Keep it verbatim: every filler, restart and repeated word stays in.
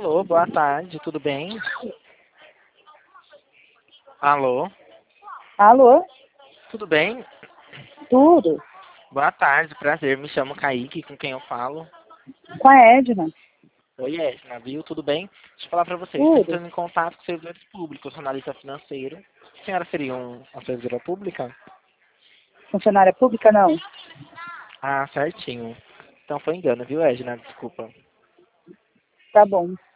Alô, boa tarde, tudo bem? Alô, Alô? tudo bem? Tudo? Boa tarde, prazer, me chamo Kaique, com quem eu falo? Com a Edna? Oi, Edna, viu? Tudo bem? Deixa eu falar pra vocês, estou Tudo? entrando em contato com servidores públicos, sou analista financeiro. A senhora seria um, uma servidora pública? Funcionária pública, não? Ah, certinho. Então foi engano, viu, Edna? Desculpa. Tá bom.